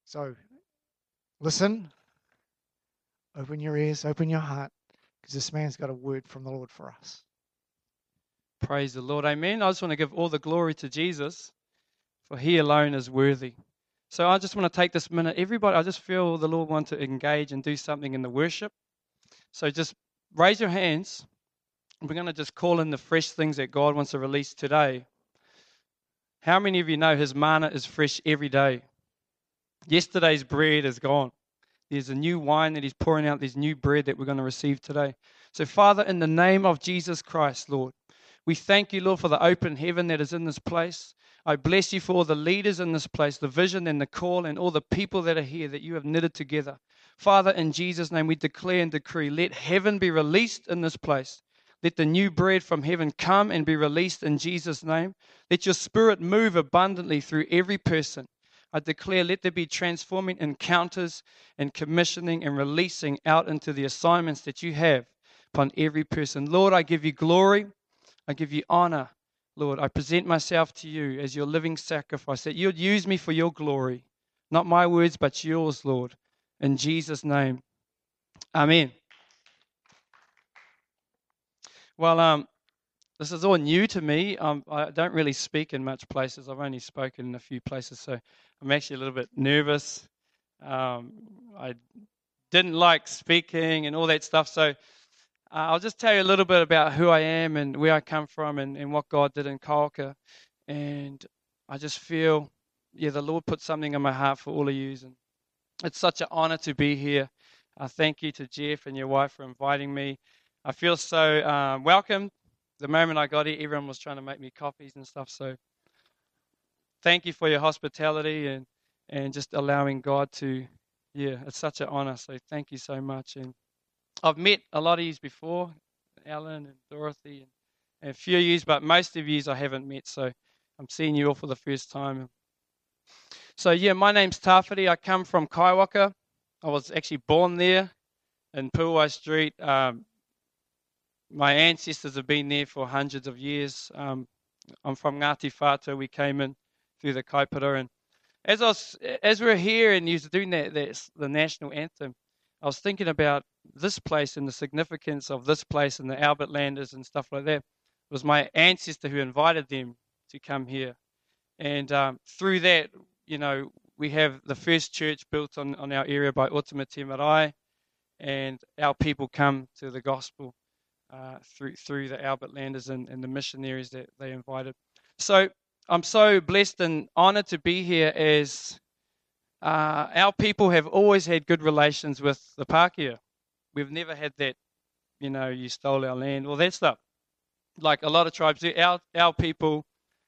So listen, open your ears, open your heart, because this man's got a word from the Lord for us. Praise the Lord. Amen. I just want to give all the glory to Jesus, for he alone is worthy. So I just want to take this minute. Everybody, I just feel the Lord wants to engage and do something in the worship. So just raise your hands. We're going to just call in the fresh things that God wants to release today. How many of you know his manna is fresh every day? Yesterday's bread is gone. There's a new wine that he's pouring out. There's new bread that we're going to receive today. So, Father, in the name of Jesus Christ, Lord, we thank you, Lord, for the open heaven that is in this place. I bless you for all the leaders in this place, the vision and the call, and all the people that are here that you have knitted together. Father, in Jesus' name, we declare and decree, let heaven be released in this place. Let the new bread from heaven come and be released in Jesus' name. Let your spirit move abundantly through every person. I declare, let there be transforming encounters and commissioning and releasing out into the assignments that you have upon every person. Lord, I give you glory. I give you honor. Lord, I present myself to you as your living sacrifice, that you'd use me for your glory. Not my words, but yours, Lord. In Jesus' name. Amen. Well, this is all new to me. I don't really speak in much places. I've only spoken in a few places, so I'm actually a little bit nervous. I didn't like speaking and all that stuff, so I'll just tell you a little bit about who I am and where I come from and what God did in Kaoka. And I just feel, the Lord put something in my heart for all of you. And it's such an honor to be here. Thank you to Jeff and your wife for inviting me. I feel so welcome. The moment I got here, everyone was trying to make me coffees and stuff. So thank you for your hospitality and just allowing God to, it's such an honor. So thank you so much. And I've met a lot of you before, Alan and Dorothy and a few of you, but most of you I haven't met. So I'm seeing you all for the first time. So my name's Tawhiri. I come from Kaiwaka. I was actually born there in Puwai Street. My ancestors have been there for hundreds of years. I'm from Ngāti Whātua. We came in through the Kaipara. And as we were here and you were doing the national anthem, I was thinking about this place and the significance of this place and the Albert Landers and stuff like that. It was my ancestor who invited them to come here. And through that, we have the first church built on our area by Otama Te Marae, and our people come to the gospel through the Albert Landers and the missionaries that they invited. So I'm so blessed and honored to be here as our people have always had good relations with the Pākehā. We've never had that, you stole our land, all that stuff. Like a lot of tribes, our people,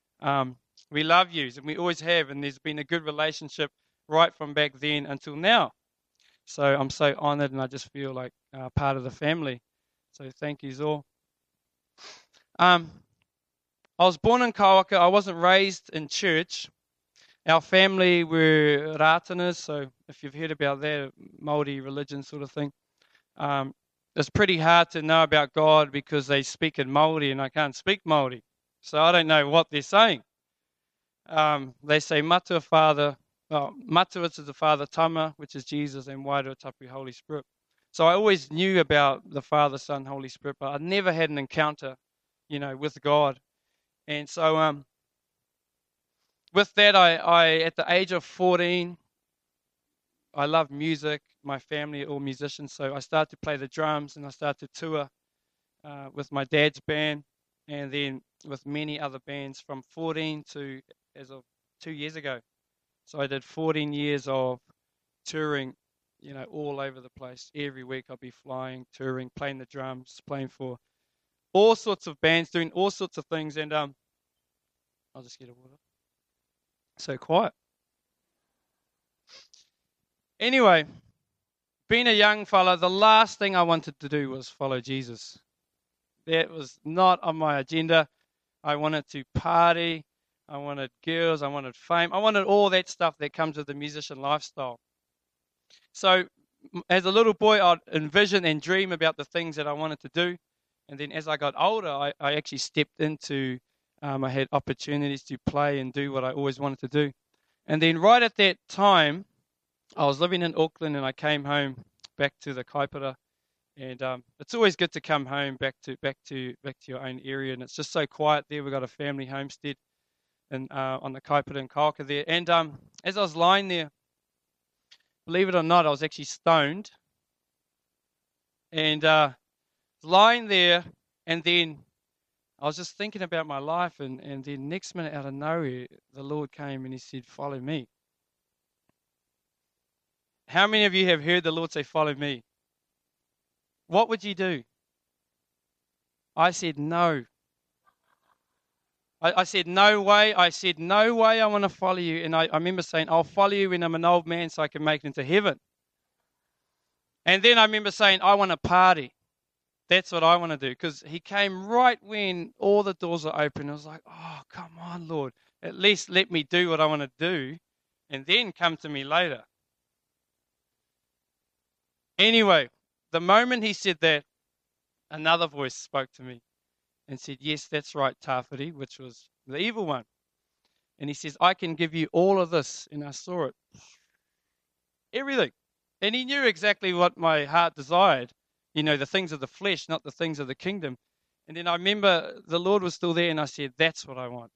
we love you, and we always have, and there's been a good relationship right from back then until now. So I'm so honored, and I just feel like part of the family. So thank you all. I was born in Kaoka. I wasn't raised in church. Our family were rātanas, so if you've heard about that, Māori religion sort of thing. It's pretty hard to know about God because they speak in Māori and I can't speak Māori. So I don't know what they're saying. They say Matua Father, Matua is the Father Tama, which is Jesus, and Wairua Tapu, Holy Spirit. So I always knew about the Father, Son, Holy Spirit, but I never had an encounter, with God. And so with that, I at the age of 14, I love music. My family are all musicians, so I started to play the drums and I started to tour with my dad's band and then with many other bands from 14 to as of 2 years ago. So I did 14 years of touring, all over the place. Every week I'll be flying, touring, playing the drums, playing for all sorts of bands, doing all sorts of things. And I'll just get a water. So quiet. Anyway, being a young fella, the last thing I wanted to do was follow Jesus. That was not on my agenda. I wanted to party. I wanted girls. I wanted fame. I wanted all that stuff that comes with the musician lifestyle. So as a little boy, I'd envision and dream about the things that I wanted to do. And then as I got older, I actually stepped into, I had opportunities to play and do what I always wanted to do. And then right at that time, I was living in Auckland and I came home back to the Kaipara. And it's always good to come home back to your own area, and it's just so quiet there. We've got a family homestead and on the Kaipara and Kaoka there. And as I was lying there, believe it or not, I was actually stoned and lying there, and then I was just thinking about my life, and then next minute out of nowhere, the Lord came and he said, "Follow me." How many of you have heard the Lord say, "Follow me"? What would you do? I said, no. I said, no way. I said, no way I want to follow you. And I remember saying, I'll follow you when I'm an old man so I can make it into heaven. And then I remember saying, I want to party. That's what I want to do. Because he came right when all the doors are open. I was like, oh, come on, Lord. At least let me do what I want to do. And then come to me later. Anyway, the moment he said that, another voice spoke to me and said, yes, that's right, Tawhiri, which was the evil one. And he says, I can give you all of this. And I saw it. Everything. And he knew exactly what my heart desired. You know, the things of the flesh, not the things of the kingdom. And then I remember the Lord was still there and I said, that's what I want.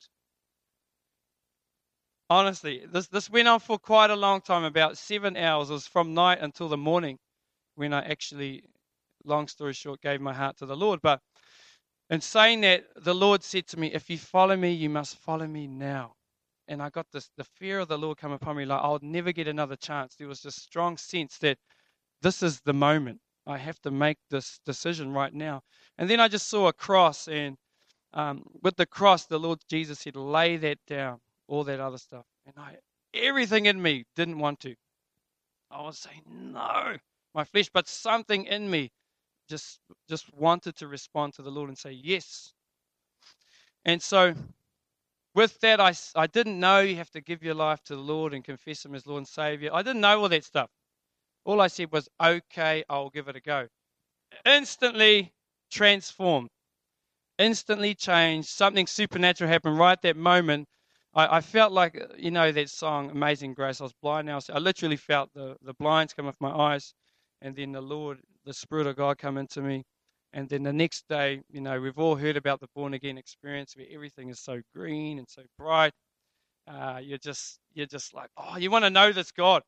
Honestly, this went on for quite a long time, about 7 hours. It was from night until the morning when I actually, long story short, gave my heart to the Lord. But in saying that, the Lord said to me, if you follow me, you must follow me now. And I got the fear of the Lord come upon me, like I'll never get another chance. There was this strong sense that this is the moment. I have to make this decision right now. And then I just saw a cross, and with the cross, the Lord Jesus said, lay that down, all that other stuff. And everything in me didn't want to. I was saying, no, my flesh, but something in me just wanted to respond to the Lord and say, yes. And so with that, I didn't know you have to give your life to the Lord and confess him as Lord and Savior. I didn't know all that stuff. All I said was, okay, I'll give it a go. Instantly transformed. Instantly changed. Something supernatural happened right at that moment. I felt like, you know, that song, Amazing Grace. I was blind now. I literally felt the blinds come off my eyes. And then the Lord, the Spirit of God come into me. And then the next day, you know, we've all heard about the born again experience where everything is so green and so bright. You're just like, oh, you want to know this God.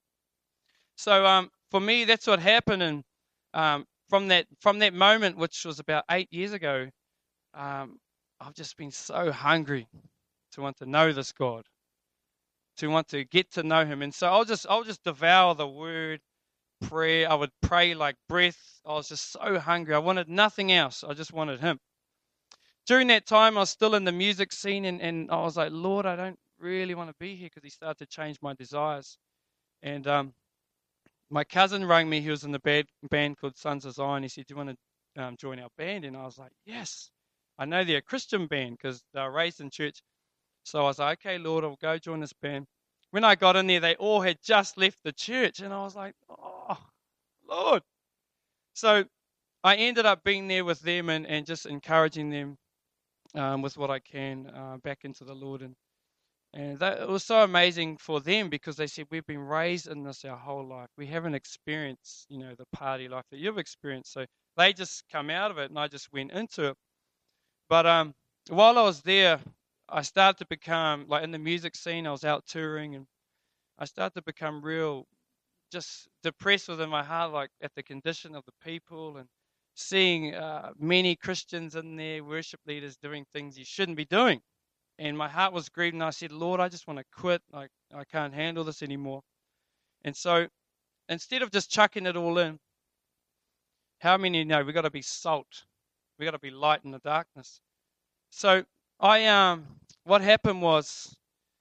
So for me, that's what happened. And from that moment, which was about 8 years ago, I've just been so hungry to want to know this God, to want to get to know him. And so I'll just devour the word, prayer. I would pray like breath. I was just so hungry. I wanted nothing else. I just wanted him. During that time, I was still in the music scene, and I was like, Lord, I don't really want to be here, because he started to change my desires. And my cousin rang me. He was in the band called Sons of Zion. He said, do you want to join our band? And I was like, yes. I know they're a Christian band because they were raised in church. So I was like, okay, Lord, I'll go join this band. When I got in there, they all had just left the church. And I was like, oh, Lord. So I ended up being there with them and just encouraging them with what I can back into the Lord. And it was so amazing for them, because they said, we've been raised in this our whole life. We haven't experienced, you know, the party life that you've experienced. So they just come out of it, and I just went into it. But while I was there, I started to become, like in the music scene, I was out touring, and I started to become real, just depressed within my heart, like at the condition of the people, and seeing many Christians in there, worship leaders doing things you shouldn't be doing. And my heart was grieved, and I said, Lord, I just want to quit. I can't handle this anymore. And so instead of just chucking it all in, how many know we've got to be salt? We've got to be light in the darkness. So what happened was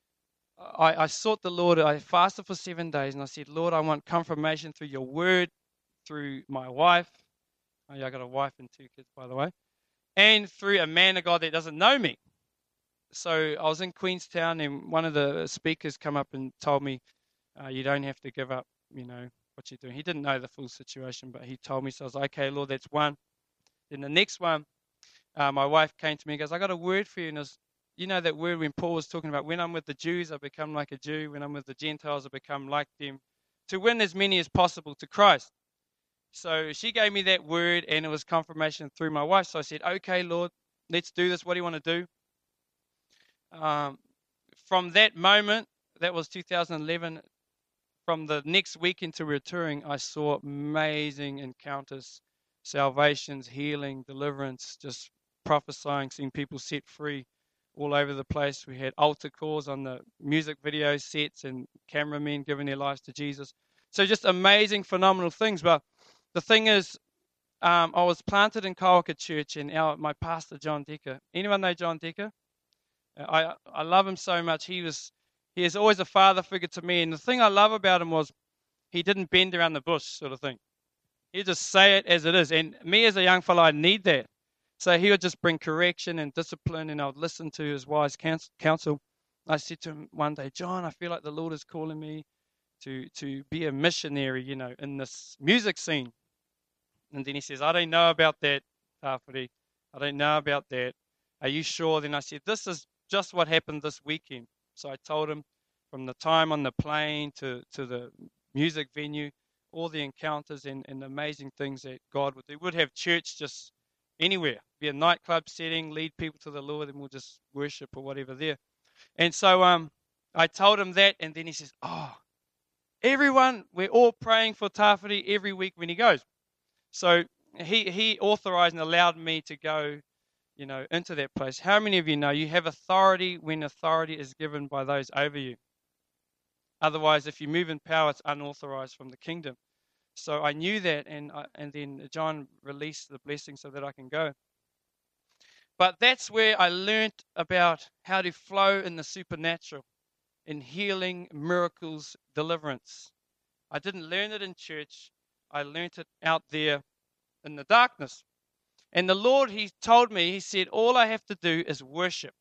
I sought the Lord. I fasted for 7 days, and I said, Lord, I want confirmation through your word, through my wife. Oh, yeah, I got a wife and 2 kids, by the way. And through a man of God that doesn't know me. So I was in Queenstown, and one of the speakers come up and told me, you don't have to give up, you know, what you're doing. He didn't know the full situation, but he told me. So I was like, okay, Lord, that's one. Then the next one, my wife came to me and goes, I got a word for you. And it was, you know, that word when Paul was talking about, when I'm with the Jews, I become like a Jew. When I'm with the Gentiles, I become like them. to win as many as possible to Christ. So she gave me that word, and it was confirmation through my wife. So I said, okay, Lord, let's do this. What do you want to do? From that moment, that was 2011, from the next week into returning, I saw amazing encounters, salvations, healing, deliverance, just prophesying, seeing people set free all over the place. We had altar calls on the music video sets and cameramen giving their lives to Jesus. So just amazing, phenomenal things. But the thing is, I was planted in Kawaka Church, and my pastor, John Decker. Anyone know John Decker? I love him so much. He is always a father figure to me. And the thing I love about him was he didn't bend around the bush sort of thing. He'd just say it as it is. And me as a young fellow, I need that. So he would just bring correction and discipline, and I would listen to his wise counsel. I said to him one day, John, I feel like the Lord is calling me to be a missionary, in this music scene. And then he says, I don't know about that, Tawhiri. I don't know about that. Are you sure? Then I said, this is just what happened this weekend. So I told him from the time on the plane to the music venue, all the encounters and amazing things that God would do. We'd have church just anywhere, be a nightclub setting, lead people to the Lord, and we'll just worship or whatever there. And so I told him that, and then he says, everyone, we're all praying for Tawhiri every week when he goes. So he authorized and allowed me to go, into that place. How many of you know you have authority when authority is given by those over you? Otherwise, if you move in power, it's unauthorized from the kingdom. So I knew that, and then John released the blessing so that I can go. But that's where I learned about how to flow in the supernatural, in healing, miracles, deliverance. I didn't learn it in church. I learned it out there in the darkness. And the Lord, he told me, he said, all I have to do is worship.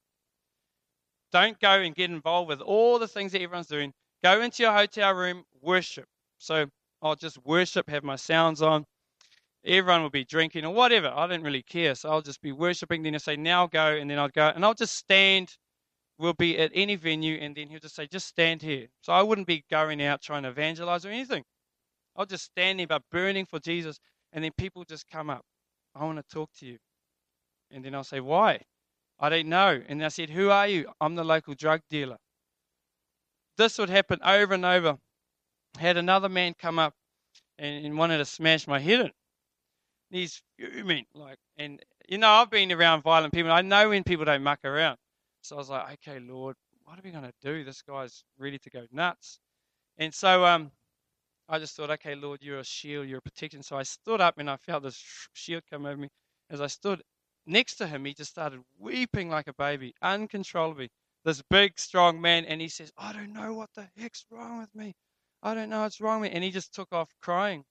Don't go and get involved with all the things that everyone's doing. Go into your hotel room, worship. So I'll just worship, have my sounds on. Everyone will be drinking or whatever. I don't really care. So I'll just be worshiping. Then he'll say, now go. And then I'd go. And I'll just stand. We'll be at any venue. And then he'll just say, just stand here. So I wouldn't be going out trying to evangelize or anything. I'll just stand there but burning for Jesus. And then people just come up. I want to talk to you. And then I'll say, why? I don't know. And I said, who are you? I'm the local drug dealer. This would happen over and over. Had another man come up and wanted to smash my head in. He's fuming. I've been around violent people. I know when people don't muck around. So I was like, okay, Lord, what are we going to do? This guy's ready to go nuts. And so I just thought, okay, Lord, you're a shield, you're a protection. So I stood up and I felt this shield come over me. As I stood next to him, he just started weeping like a baby, uncontrollably. This big, strong man. And he says, I don't know what the heck's wrong with me. I don't know what's wrong with me. And he just took off crying.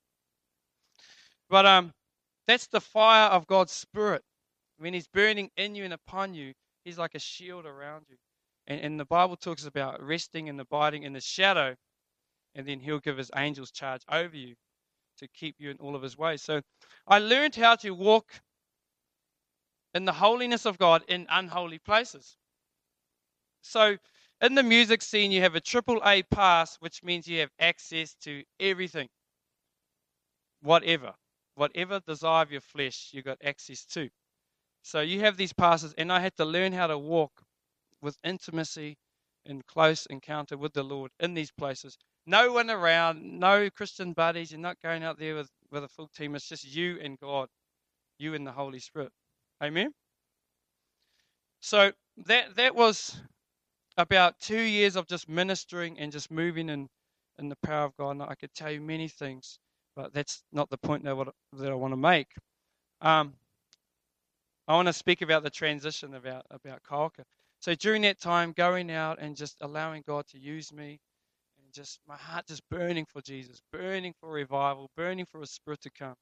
But that's the fire of God's Spirit. When he's burning in you and upon you, he's like a shield around you. And the Bible talks about resting and abiding in the shadow. And then he'll give his angels charge over you to keep you in all of his ways. So I learned how to walk in the holiness of God in unholy places. So in the music scene, you have a AAA pass, which means you have access to everything. Whatever desire of your flesh, you got access to. So you have these passes, and I had to learn how to walk with intimacy and close encounter with the Lord in these places. No one around, no Christian buddies. You're not going out there with a full team. It's just you and God, you and the Holy Spirit. Amen? So that was about 2 years of just ministering and just moving in the power of God. And I could tell you many things, but that's not the point that I want to make. I want to speak about the transition about Kawaka. So during that time, going out and just allowing God to use me, and just my heart just burning for Jesus, burning for revival, burning for His Spirit to come.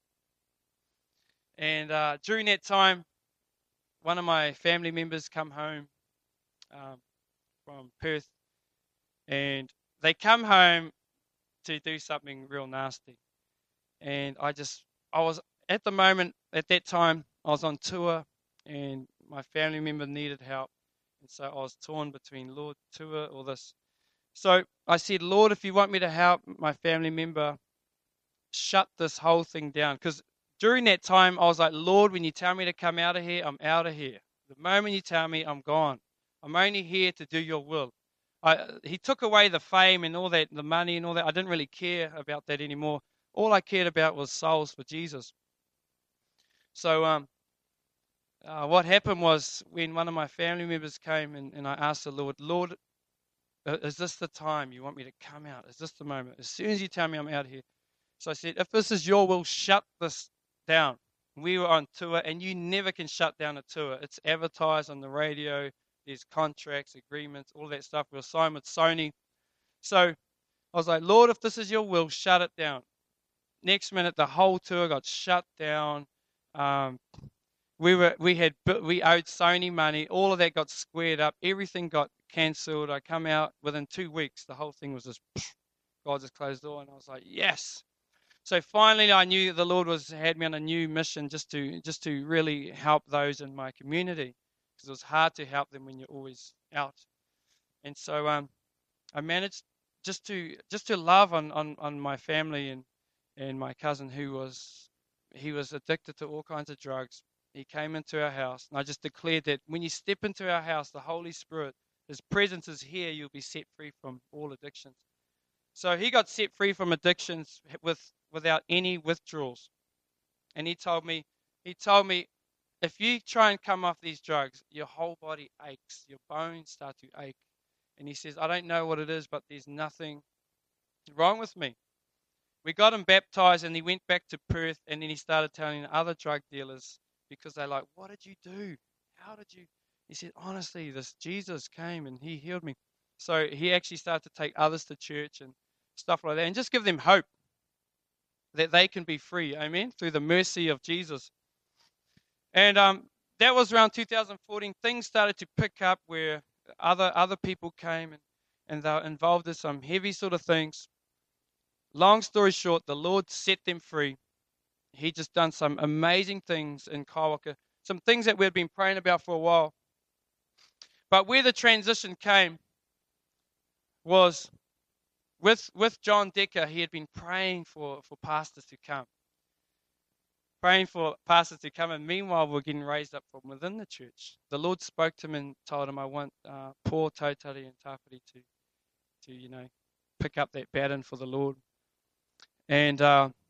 And during that time, one of my family members come home from Perth, and they come home to do something real nasty. And I was at that time, I was on tour, and my family member needed help. And so I was torn between Lord, tour, or this. So I said, Lord, if you want me to help my family member, shut this whole thing down. Because during that time, I was like, Lord, when you tell me to come out of here, I'm out of here. The moment you tell me, I'm gone. I'm only here to do your will. He took away the fame and all that, the money and all that. I didn't really care about that anymore. All I cared about was souls for Jesus. So what happened was when one of my family members came and I asked the Lord, Lord, is this the time you want me to come out? Is this the moment? As soon as you tell me I'm out here. So I said, if this is your will, shut this down. We were on tour, and you never can shut down a tour. It's advertised on the radio. There's contracts, agreements, all that stuff. We were signed with Sony. So I was like, Lord, if this is your will, shut it down. Next minute, the whole tour got shut down. Um, we owed Sony money. All of that got squared up. Everything got cancelled. I come out within 2 weeks. The whole thing was just God just closed the door, and I was like, yes. So finally, I knew the Lord had me on a new mission just to really help those in my community, because it was hard to help them when you're always out. And so I managed just to love on my family and my cousin who was addicted to all kinds of drugs. He came into our house, and I just declared that when you step into our house, the Holy Spirit, His presence is here. You'll be set free from all addictions. So he got set free from addictions without any withdrawals. And he told me, if you try and come off these drugs, your whole body aches, your bones start to ache. And he says, I don't know what it is, but there's nothing wrong with me. We got him baptized, and he went back to Perth, and then he started telling other drug dealers, because they're like, what did you do? How did you? He said, honestly, this Jesus came and he healed me. So he actually started to take others to church and stuff like that, and just give them hope that they can be free, amen, through the mercy of Jesus. And that was around 2014. Things started to pick up where other people came and they were involved in some heavy sort of things. Long story short, the Lord set them free. He just done some amazing things in Kaiwaka, some things that we'd been praying about for a while. But where the transition came was with John Decker. He had been praying for pastors to come. And meanwhile, we're getting raised up from within the church. The Lord spoke to him and told him, I want Paul, Tautari, and Tawhiri to pick up that baton for the Lord. And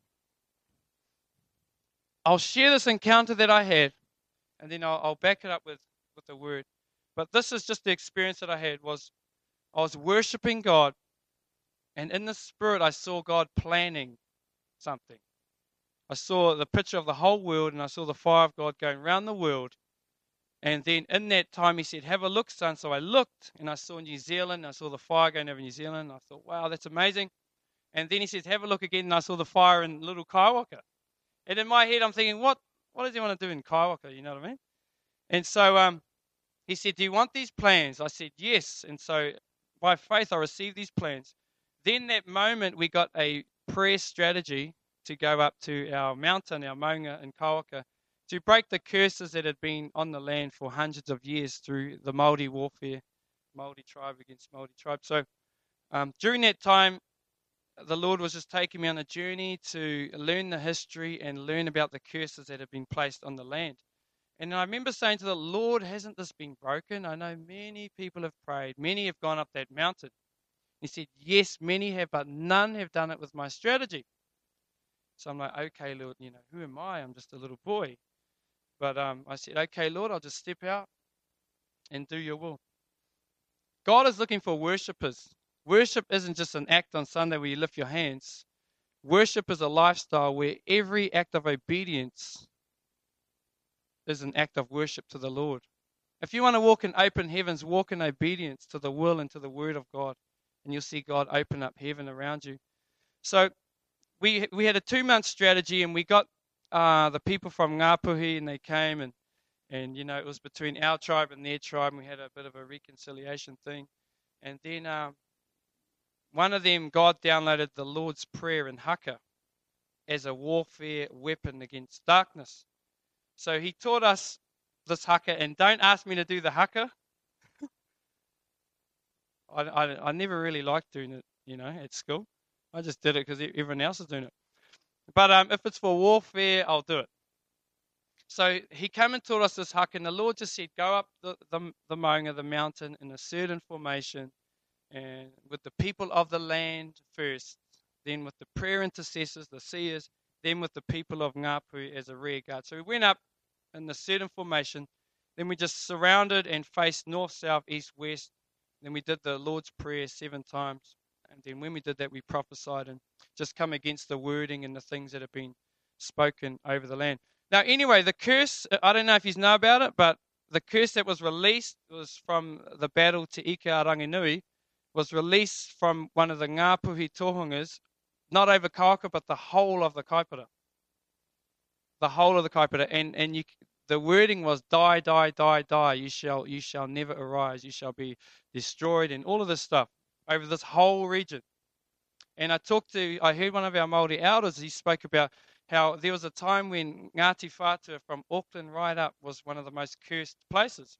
I'll share this encounter that I had, and then I'll back it up with the word. But this is just the experience that I had. I was worshiping God, and in the spirit, I saw God planning something. I saw the picture of the whole world, and I saw the fire of God going around the world. And then in that time, he said, have a look, son. So I looked, and I saw New Zealand. I saw the fire going over New Zealand. I thought, wow, that's amazing. And then he says, have a look again, and I saw the fire in little Kaiwaka. And in my head, I'm thinking, what does he want to do in Kaiwaka? You know what I mean? And so he said, do you want these plans? I said, yes. And so by faith, I received these plans. Then that moment, we got a prayer strategy to go up to our mountain, our maunga in Kaiwaka, to break the curses that had been on the land for hundreds of years through the Māori warfare, Māori tribe against Māori tribe. So during that time, the Lord was just taking me on a journey to learn the history and learn about the curses that have been placed on the land. And I remember saying to the Lord, hasn't this been broken? I know many people have prayed. Many have gone up that mountain. He said, yes, many have, but none have done it with my strategy. So I'm like, okay, Lord, who am I? I'm just a little boy. But I said, okay, Lord, I'll just step out and do your will. God is looking for worshipers. Worship isn't just an act on Sunday where you lift your hands. Worship is a lifestyle where every act of obedience is an act of worship to the Lord. If you want to walk in open heavens, walk in obedience to the will and to the word of God, and you'll see God open up heaven around you. So we had a 2-month strategy, and we got the people from Ngāpuhi, and they came, and it was between our tribe and their tribe, and we had a bit of a reconciliation thing. And then one of them, God downloaded the Lord's Prayer in haka as a warfare weapon against darkness. So he taught us this haka, and don't ask me to do the haka. I never really liked doing it, at school. I just did it because everyone else is doing it. But if it's for warfare, I'll do it. So he came and taught us this haka, and the Lord just said, go up the Maunga, the mountain, in a certain formation, and with the people of the land first, then with the prayer intercessors, the seers, then with the people of Ngapu as a rear guard. So we went up in the certain formation, then we just surrounded and faced north, south, east, west. Then we did the Lord's Prayer 7 times. And then when we did that, we prophesied and just come against the wording and the things that have been spoken over the land. Now, anyway, the curse, I don't know if you know about it, but the curse that was released was from the battle to Ika Ranginui, was released from one of the Ngāpuhi tohungas, not over Kauka, but the whole of the kaipara. The whole of the kaipara. And the wording was, die, die, die, die. You shall never arise. You shall be destroyed, and all of this stuff over this whole region. And I heard one of our Māori elders, he spoke about how there was a time when Ngāti Whātua from Auckland right up was one of the most cursed places.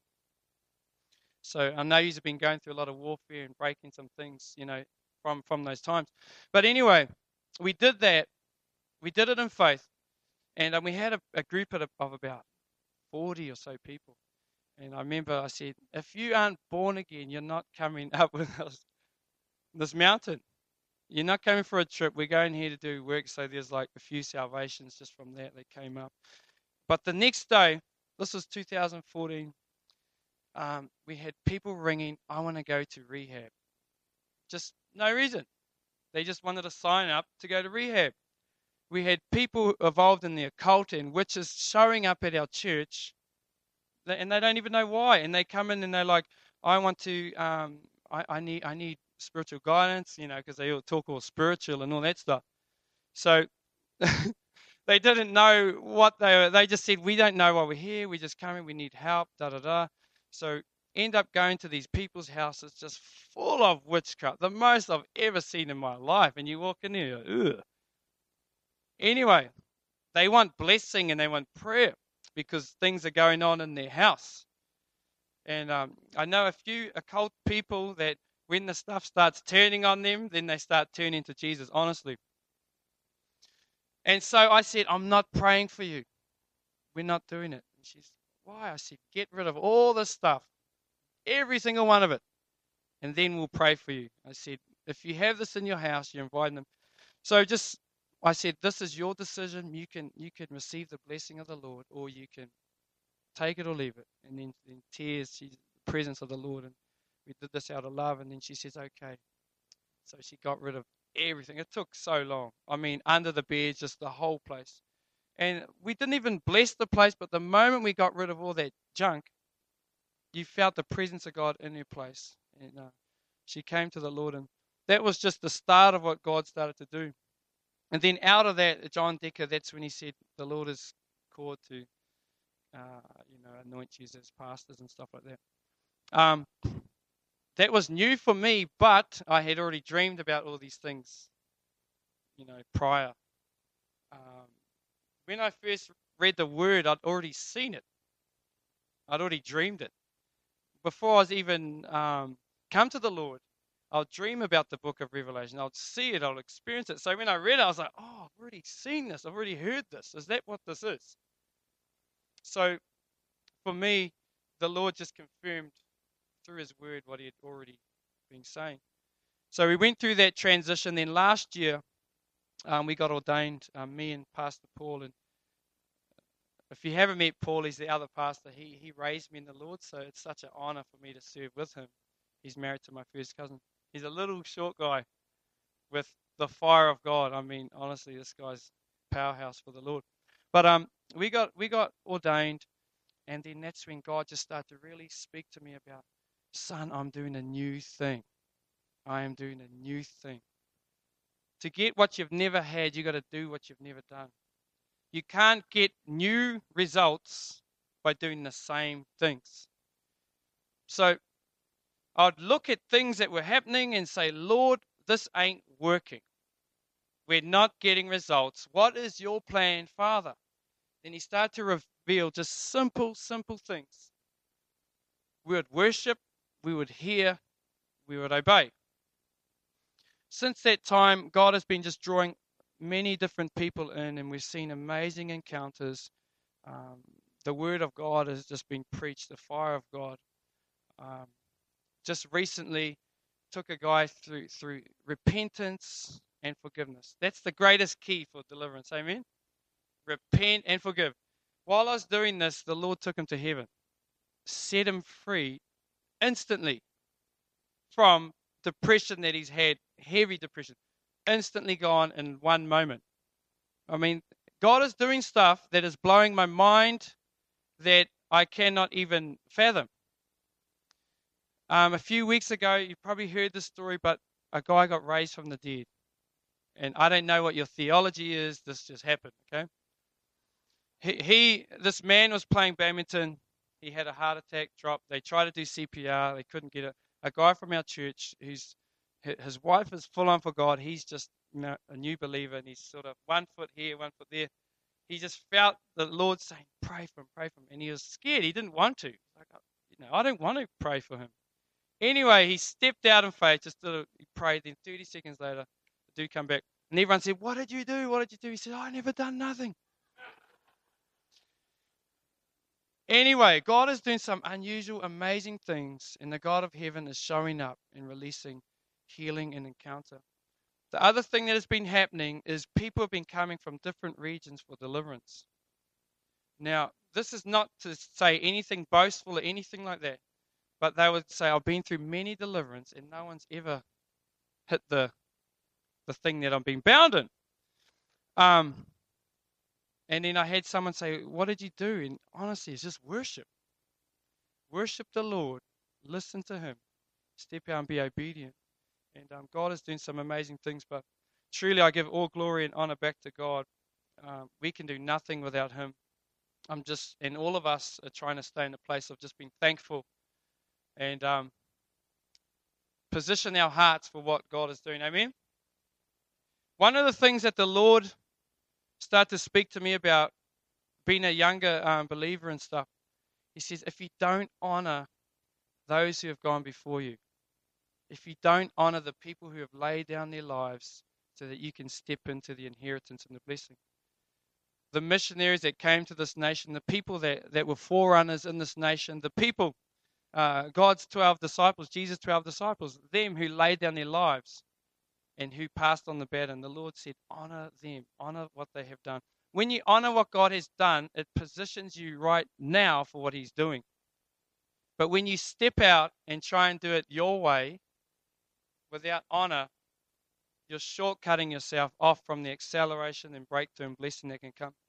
So I know you've been going through a lot of warfare and breaking some things, from those times. But anyway, we did that. We did it in faith. And we had a group of about 40 or so people. And I remember I said, if you aren't born again, you're not coming up with this mountain. You're not coming for a trip. We're going here to do work. So there's like a few salvations just from that came up. But the next day, this was 2014, we had people ringing, I want to go to rehab. Just no reason. They just wanted to sign up to go to rehab. We had people involved in the occult and witches showing up at our church, and they don't even know why. And they come in and they're like, I want to, I need spiritual guidance, because they all talk all spiritual and all that stuff. So they didn't know what they just said, we don't know why we're here. We just come in, we need help, da-da-da. So end up going to these people's houses just full of witchcraft, the most I've ever seen in my life. And you walk in there, ugh. Anyway, they want blessing and they want prayer because things are going on in their house. And I know a few occult people that when the stuff starts turning on them, then they start turning to Jesus, honestly. And so I said, I'm not praying for you. We're not doing it. And she's, why? I said, get rid of all this stuff, every single one of it, and then we'll pray for you. I said, if you have this in your house, you're inviting them. So I said, this is your decision. You can receive the blessing of the Lord, or you can take it or leave it. And then tears, the presence of the Lord. And we did this out of love. And then she says, okay. So she got rid of everything. It took so long. I mean, under the bed, just the whole place. And we didn't even bless the place, but the moment we got rid of all that junk, you felt the presence of God in her place. And she came to the Lord. And that was just the start of what God started to do. And then out of that, John Decker, that's when he said, the Lord is called to, anoint you as pastors and stuff like that. That was new for me, but I had already dreamed about all these things, prior. When I first read the word, I'd already seen it. I'd already dreamed it. Before I was even come to the Lord, I'll dream about the book of Revelation. I'll see it. I'll experience it. So when I read it, I was like, oh, I've already seen this. I've already heard this. Is that what this is? So for me, the Lord just confirmed through his word what he had already been saying. So we went through that transition. Then last year, we got ordained, me and Pastor Paul. And if you haven't met Paul, he's the other pastor. He raised me in the Lord. So it's such an honor for me to serve with him. He's married to my first cousin. He's a little short guy with the fire of God. I mean, honestly, this guy's powerhouse for the Lord. But we got ordained, and then that's when God just started to really speak to me about, son, I'm doing a new thing. I am doing a new thing. To get what you've never had, you got to do what you've never done. You can't get new results by doing the same things. So I'd look at things that were happening and say, Lord, this ain't working. We're not getting results. What is your plan, Father? Then he started to reveal just simple things. We would worship, we would hear, we would obey. Since that time, God has been just drawing many different people in, and we've seen amazing encounters. The word of God has just been preached, the fire of God. Just recently took a guy through repentance and forgiveness. That's the greatest key for deliverance. Amen? Repent and forgive. While I was doing this, the Lord took him to heaven, set him free instantly from depression that he's had, heavy depression, instantly gone in one moment. I mean, God is doing stuff that is blowing my mind that I cannot even fathom. A few weeks ago, you probably heard this story, but a guy got raised from the dead. And I don't know what your theology is. This just happened, okay? This man was playing badminton. He had a heart attack, dropped. They tried to do CPR. They couldn't get it. A guy from our church, his wife is full on for God. He's just a new believer, and he's sort of 1 foot here, 1 foot there. He just felt the Lord saying, pray for him. And he was scared. He didn't want to. Like, I don't want to pray for him. Anyway, he stepped out in faith. He prayed. Then 30 seconds later, the dude come back. And everyone said, what did you do? What did you do? He said, I never done nothing. Anyway, God is doing some unusual, amazing things. And the God of heaven is showing up and releasing healing and encounter. The other thing that has been happening is people have been coming from different regions for deliverance. Now, this is not to say anything boastful or anything like that. But they would say, I've been through many deliverance and no one's ever hit the thing that I'm being bound in. And then I had someone say, what did you do? And honestly, it's just worship. Worship the Lord. Listen to him. Step out and be obedient. And God is doing some amazing things. But truly, I give all glory and honor back to God. We can do nothing without him. And all of us are trying to stay in a place of just being thankful and position our hearts for what God is doing. Amen? One of the things that the Lord started to speak to me about, being a younger believer and stuff, he says, if you don't honor those who have gone before you, if you don't honor the people who have laid down their lives so that you can step into the inheritance and the blessing. The missionaries that came to this nation, the people that were forerunners in this nation, the people, God's 12 disciples, Jesus' 12 disciples, them who laid down their lives and who passed on the baton. The Lord said, honor them, honor what they have done. When you honor what God has done, it positions you right now for what he's doing. But when you step out and try and do it your way, without honor, you're shortcutting yourself off from the acceleration and breakthrough and blessing that can come.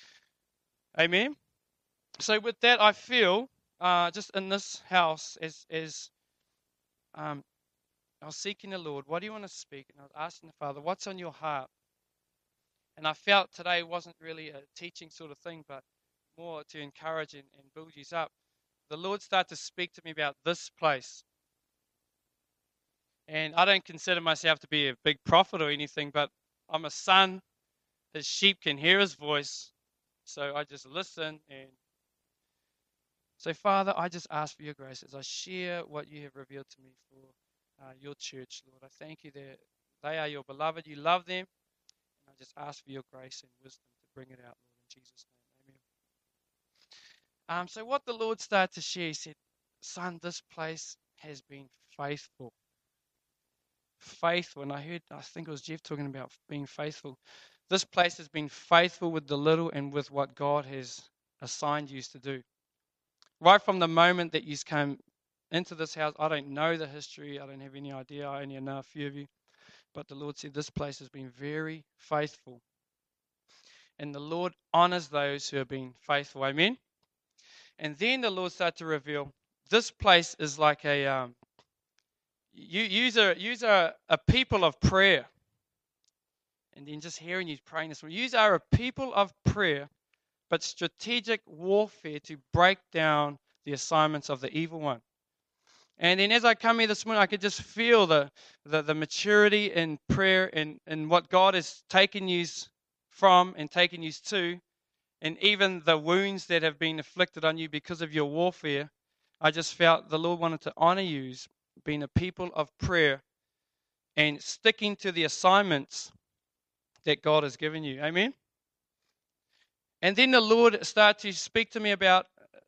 Amen? So with that, I feel just in this house, as I was seeking the Lord, what do you want to speak? And I was asking the Father, what's on your heart? And I felt today wasn't really a teaching sort of thing, but more to encourage and build you up. The Lord started to speak to me about this place. And I don't consider myself to be a big prophet or anything, but I'm a son. His sheep can hear his voice. So I just listen. And so, Father, I just ask for your grace as I share what you have revealed to me for your church, Lord. I thank you that they are your beloved. You love them. And I just ask for your grace and wisdom to bring it out, Lord, in Jesus' name. Amen. So what the Lord started to share, he said, son, this place has been faithful. Faithful. And I think it was Jeff talking about being faithful. This place has been faithful with the little and with what God has assigned you to do. Right from the moment that you came into this house, I don't know the history. I don't have any idea. I only know a few of you. But the Lord said this place has been very faithful. And the Lord honors those who have been faithful. Amen? And then the Lord started to reveal, this place is like a you are a people of prayer. And then just hearing you praying this one, you are a people of prayer, but strategic warfare to break down the assignments of the evil one. And then as I come here this morning, I could just feel the maturity in prayer and what God has taken you from and taken you to, and even the wounds that have been inflicted on you because of your warfare. I just felt the Lord wanted to honor you being a people of prayer and sticking to the assignments that God has given you. Amen? And then the Lord started to speak to me about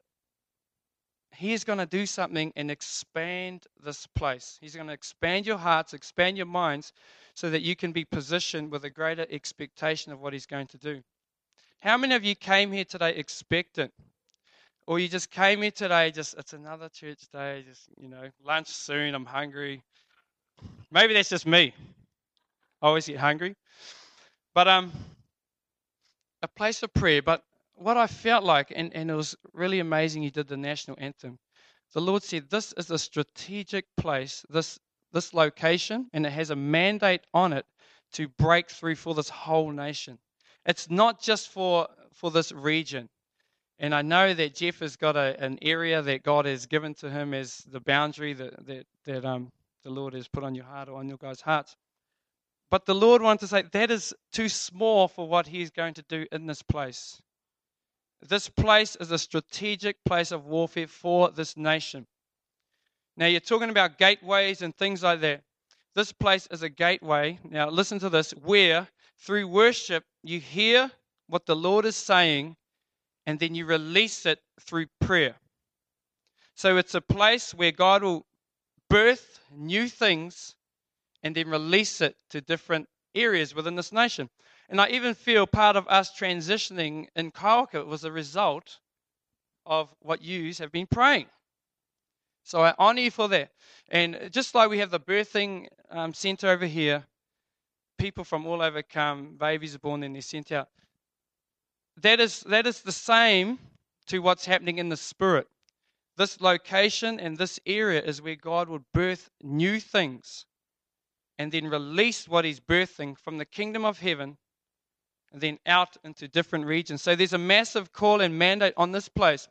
He is going to do something and expand this place. He's going to expand your hearts, expand your minds, so that you can be positioned with a greater expectation of what He's going to do. How many of you came here today expectant? Or you just came here today, it's another church day, lunch soon, I'm hungry. Maybe that's just me. I always get hungry. But a place of prayer. But what I felt like, and it was really amazing, you did the national anthem. The Lord said, this is a strategic place, this location, and it has a mandate on it to break through for this whole nation. It's not just for this region. And I know that Jeff has got an area that God has given to him as the boundary that the Lord has put on your heart or on your guys' hearts. But the Lord wanted to say, that is too small for what He's going to do in this place. This place is a strategic place of warfare for this nation. Now, you're talking about gateways and things like that. This place is a gateway. Now, listen to this, where through worship you hear what the Lord is saying, and then you release it through prayer. So it's a place where God will birth new things and then release it to different areas within this nation. And I even feel part of us transitioning in Kaoka was a result of what yous have been praying. So I honor you for that. And just like we have the birthing center over here, people from all over come, babies are born and they're sent out. That is the same to what's happening in the spirit. This location and this area is where God will birth new things and then release what He's birthing from the kingdom of heaven and then out into different regions. So there's a massive call and mandate on this place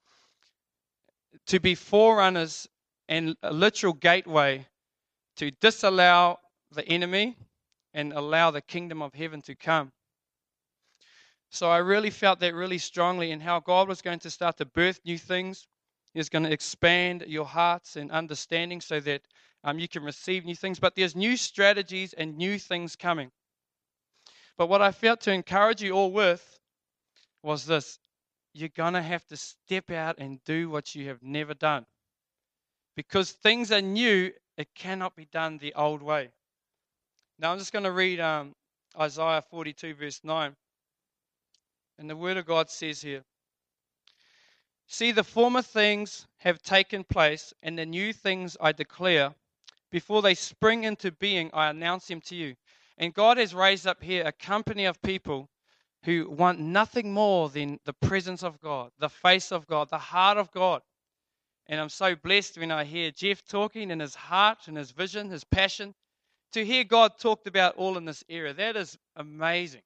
to be forerunners and a literal gateway to disallow the enemy and allow the kingdom of heaven to come. So I really felt that really strongly in how God was going to start to birth new things. He was going to expand your hearts and understanding so that you can receive new things. But there's new strategies and new things coming. But what I felt to encourage you all with was this. You're going to have to step out and do what you have never done. Because things are new, it cannot be done the old way. Now I'm just going to read Isaiah 42 verse 9. And the word of God says here, see, the former things have taken place, and the new things I declare. Before they spring into being, I announce them to you. And God has raised up here a company of people who want nothing more than the presence of God, the face of God, the heart of God. And I'm so blessed when I hear Jeff talking in his heart and his vision, his passion, to hear God talked about all in this area. That is amazing.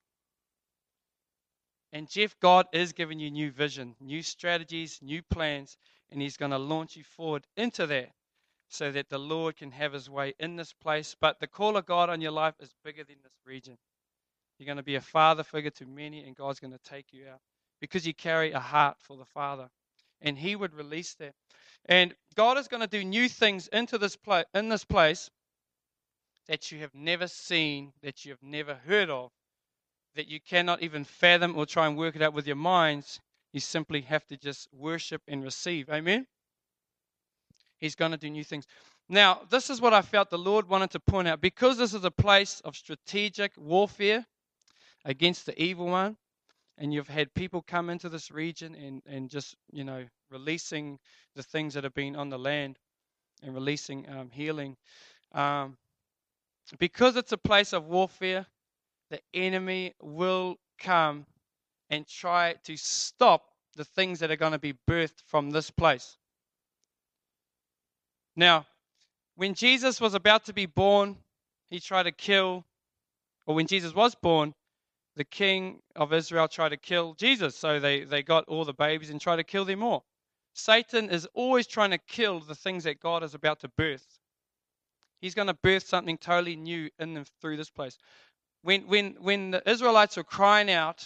And Jeff, God is giving you new vision, new strategies, new plans, and He's going to launch you forward into that so that the Lord can have His way in this place. But the call of God on your life is bigger than this region. You're going to be a father figure to many, and God's going to take you out because you carry a heart for the Father. And He would release that. And God is going to do new things into this in this place that you have never seen, that you have never heard of, that you cannot even fathom or try and work it out with your minds. You simply have to just worship and receive. Amen? He's going to do new things. Now, this is what I felt the Lord wanted to point out. Because this is a place of strategic warfare against the evil one, and you've had people come into this region and just, releasing the things that have been on the land and releasing healing. Because it's a place of warfare, the enemy will come and try to stop the things that are going to be birthed from this place. Now, when Jesus was about to be born, he tried to kill, or when Jesus was born, the king of Israel tried to kill Jesus. So they got all the babies and tried to kill them all. Satan is always trying to kill the things that God is about to birth. He's going to birth something totally new in them through this place. When the Israelites were crying out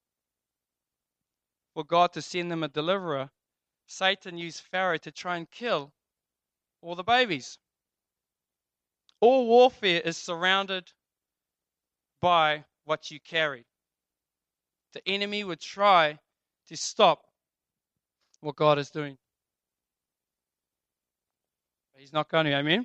for God to send them a deliverer, Satan used Pharaoh to try and kill all the babies. All warfare is surrounded by what you carry. The enemy would try to stop what God is doing. He's not going to, amen?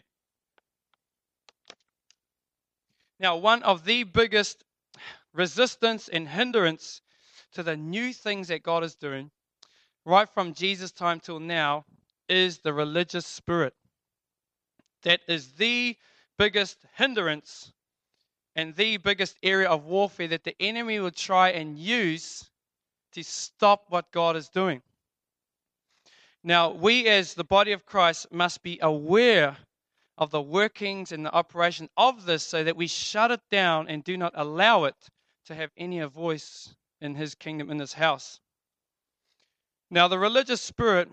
Now, one of the biggest resistance and hindrance to the new things that God is doing, right from Jesus' time till now, is the religious spirit. That is the biggest hindrance and the biggest area of warfare that the enemy will try and use to stop what God is doing. Now, we as the body of Christ must be aware of the workings and the operation of this so that we shut it down and do not allow it to have any voice in his kingdom, in his house. Now, the religious spirit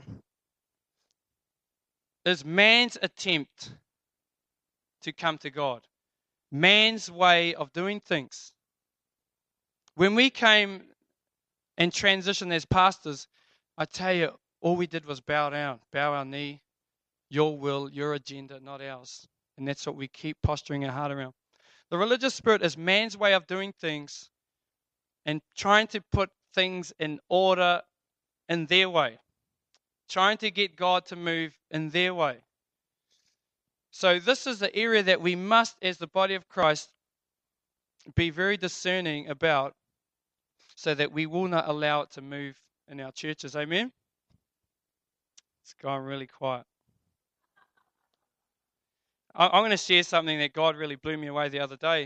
is man's attempt to come to God, man's way of doing things. When we came and transitioned as pastors, I tell you, all we did was bow down, bow our knee, your will, your agenda, not ours. And that's what we keep posturing our heart around. The religious spirit is man's way of doing things and trying to put things in order in their way, trying to get God to move in their way. So this is the area that we must, as the body of Christ, be very discerning about so that we will not allow it to move in our churches. Amen? It's gone really quiet. I'm going to share something that God really blew me away the other day.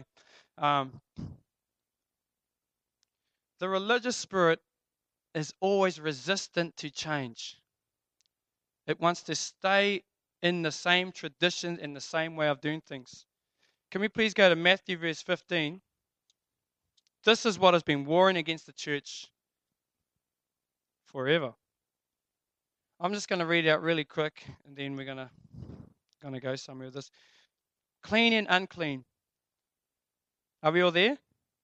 The religious spirit is always resistant to change. It wants to stay in the same tradition and the same way of doing things. Can we please go to Matthew verse 15? This is what has been warring against the church forever. I'm just going to read it out really quick, and then we're going to go somewhere with this. Clean and unclean. Are we all there?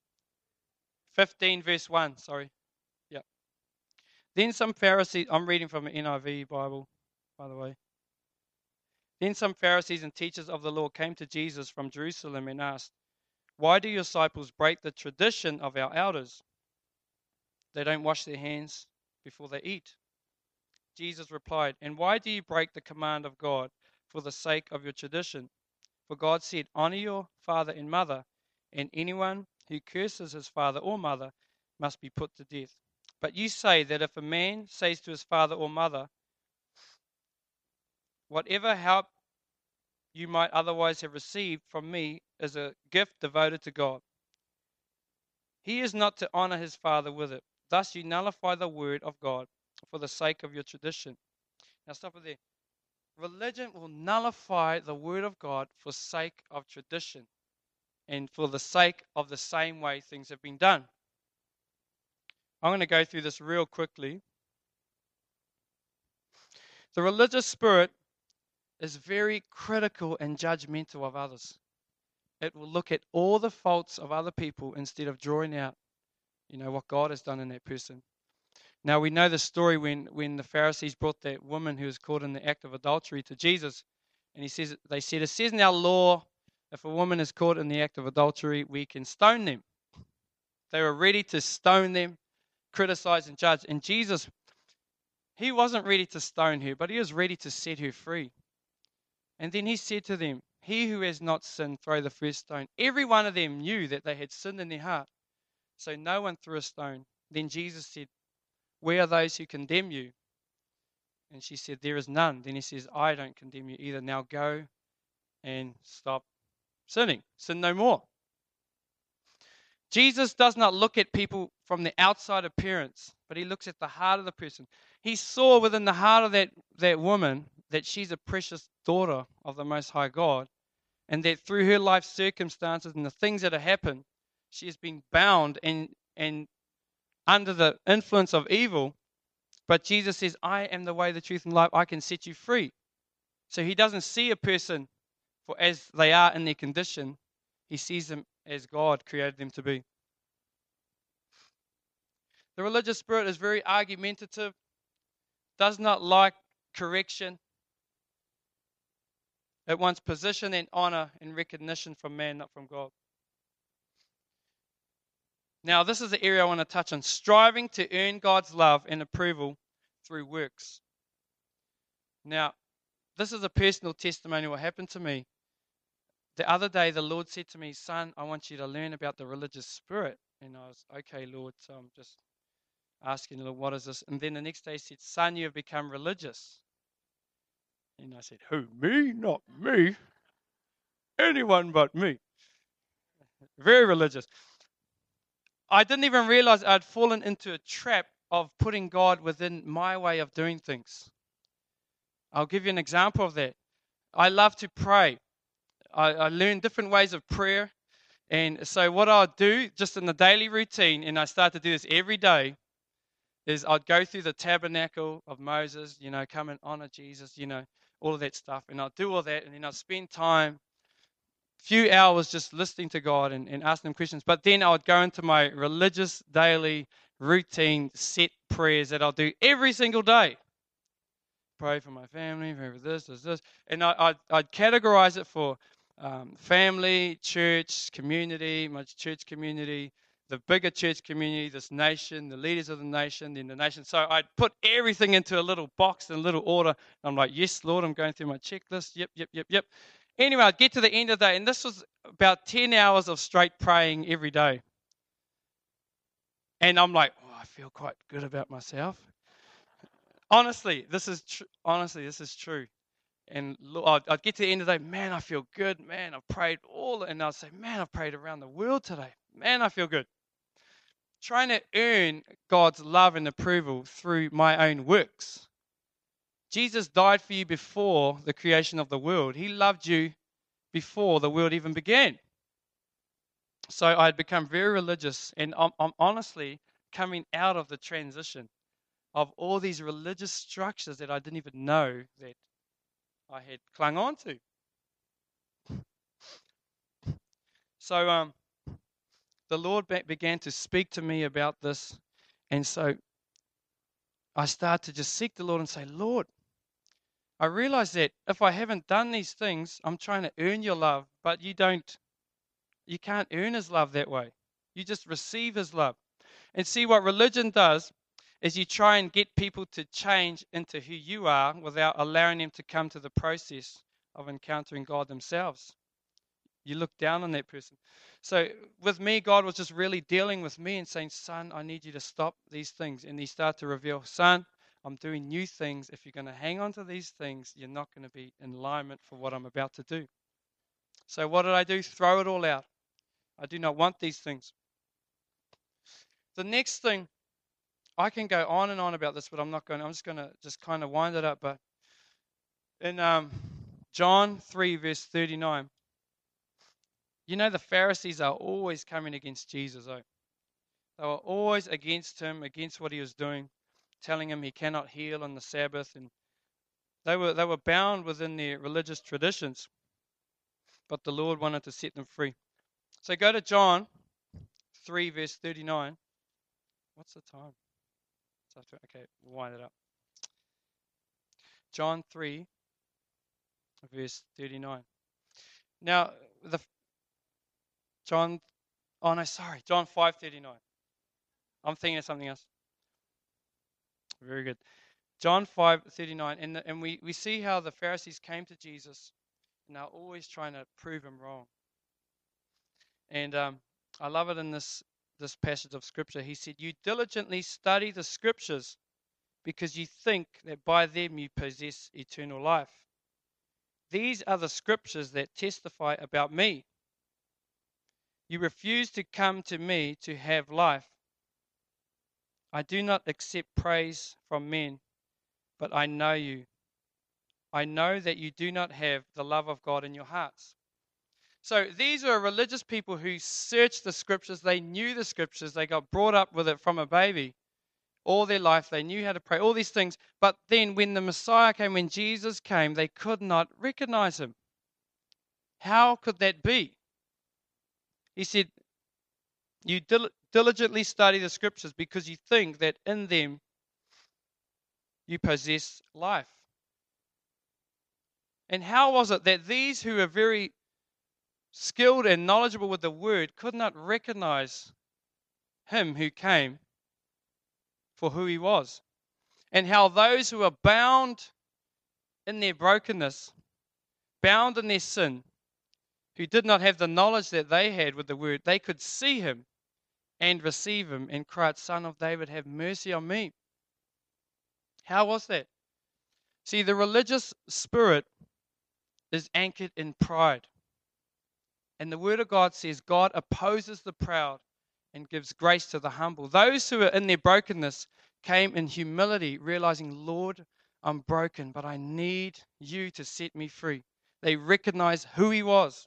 15 verse 1, sorry. Yep. Then some Pharisees, I'm reading from an NIV Bible, by the way. Then some Pharisees and teachers of the law came to Jesus from Jerusalem and asked, "Why do your disciples break the tradition of our elders? They don't wash their hands before they eat." Jesus replied, "And why do you break the command of God for the sake of your tradition? For God said, 'Honor your father and mother,' and anyone who curses his father or mother must be put to death. But you say that if a man says to his father or mother, 'Whatever help you might otherwise have received from me is a gift devoted to God,' he is not to honor his father with it. Thus you nullify the word of God for the sake of your tradition." Now stop it there. Religion will nullify the word of God for sake of tradition and for the sake of the same way things have been done. I'm going to go through this real quickly. The religious spirit is very critical and judgmental of others. It will look at all the faults of other people instead of drawing out, what God has done in that person. Now we know the story when the Pharisees brought that woman who was caught in the act of adultery to Jesus, and they said, "It says in our law, if a woman is caught in the act of adultery, we can stone them." They were ready to stone them, criticize and judge. And Jesus, he wasn't ready to stone her, but he was ready to set her free. And then he said to them, "He who has not sinned, throw the first stone." Every one of them knew that they had sinned in their heart. So no one threw a stone. Then Jesus said, "Where are those who condemn you?" And she said, "There is none." Then he says, "I don't condemn you either. Now go and stop sinning. Sin no more." Jesus does not look at people from the outside appearance, but he looks at the heart of the person. He saw within the heart of that woman that she's a precious daughter of the Most High God, and that through her life circumstances and the things that have happened, she has been bound and under the influence of evil. But Jesus says, "I am the way, the truth, and life. I can set you free." So he doesn't see a person for as they are in their condition. He sees them as God created them to be. The religious spirit is very argumentative, does not like correction. It wants position and honor and recognition from man, not from God. Now, this is the area I want to touch on. Striving to earn God's love and approval through works. Now, this is a personal testimony what happened to me. The other day, the Lord said to me, son, I want you to learn about the religious spirit. And I was, okay, Lord. So I'm just asking, Lord, what is this? And then the next day he said, son, you have become religious. And I said, who, me? Not me. Anyone but me. Very religious. I didn't even realize I'd fallen into a trap of putting God within my way of doing things. I'll give you an example of that. I love to pray. I learned different ways of prayer. And so what I'd do just in the daily routine, and I start to do this every day, is I'd go through the tabernacle of Moses, come and honor Jesus, all of that stuff. And I'd do all that, and then I'd spend time, few hours just listening to God and asking him questions. But then I would go into my religious daily routine set prayers that I'll do every single day. Pray for my family, pray for this. And I'd categorize it for family, church, community, my church community, the bigger church community, this nation, the leaders of the nation, then the nation. So I'd put everything into a little box in a little order. I'm like, yes, Lord, I'm going through my checklist. Yep. Anyway, I'd get to the end of the day, and this was about 10 hours of straight praying every day. And I'm like, I feel quite good about myself. Honestly, this is true. And I'd get to the end of the day, man, I feel good. Man, I've prayed and I'd say, man, I've prayed around the world today. Man, I feel good. Trying to earn God's love and approval through my own works. Jesus died for you before the creation of the world. He loved you before the world even began. So I'd become very religious, and I'm honestly coming out of the transition of all these religious structures that I didn't even know that I had clung on to. So the Lord began to speak to me about this, and so I started to just seek the Lord and say, Lord, I realize that if I haven't done these things, I'm trying to earn your love, but you can't earn his love that way. You just receive his love. And see, what religion does is you try and get people to change into who you are without allowing them to come to the process of encountering God themselves. You look down on that person. So with me, God was just really dealing with me and saying, son, I need you to stop these things. And he started to reveal, son, I'm doing new things. If you're going to hang on to these things, you're not going to be in alignment for what I'm about to do. So what did I do? Throw it all out. I do not want these things. The next thing, I can go on and on about this, but I'm just going to kind of wind it up. But in John 3, verse 39, the Pharisees are always coming against Jesus. They were always against him, against what he was doing, telling him he cannot heal on the Sabbath. And they were bound within their religious traditions, but the Lord wanted to set them free. So go to John 3, verse 39. What's the time? Okay, we'll wind it up. John 3, verse 39. Now, John 5:39. I'm thinking of something else. Very good. John 5:39. And we see how the Pharisees came to Jesus, and they're always trying to prove him wrong. And I love it in this passage of Scripture. He said, you diligently study the Scriptures because you think that by them you possess eternal life. These are the Scriptures that testify about me. You refuse to come to me to have life. I do not accept praise from men, but I know you. I know that you do not have the love of God in your hearts. So these are religious people who searched the Scriptures. They knew the Scriptures. They got brought up with it from a baby. All their life, they knew how to pray, all these things. But then when the Messiah came, when Jesus came, they could not recognize him. How could that be? He said, you diligently study the Scriptures because you think that in them you possess life. And how was it that these who were very skilled and knowledgeable with the word could not recognize him who came for who he was? And how those who are bound in their brokenness, bound in their sin, who did not have the knowledge that they had with the word, they could see him and receive him and cry, Son of David, have mercy on me. How was that? See, the religious spirit is anchored in pride. And the word of God says God opposes the proud and gives grace to the humble. Those who are in their brokenness came in humility, realizing, Lord, I'm broken, but I need you to set me free. They recognized who he was.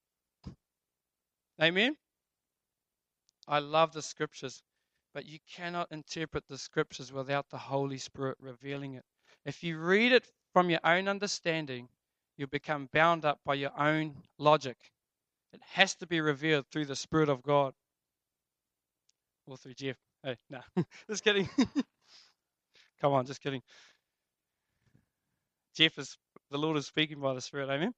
Amen? I love the scriptures, but you cannot interpret the scriptures without the Holy Spirit revealing it. If you read it from your own understanding, you'll become bound up by your own logic. It has to be revealed through the Spirit of God. Or through Jeff. Hey, no, just kidding. Come on, just kidding. The Lord is speaking by the Spirit. Amen.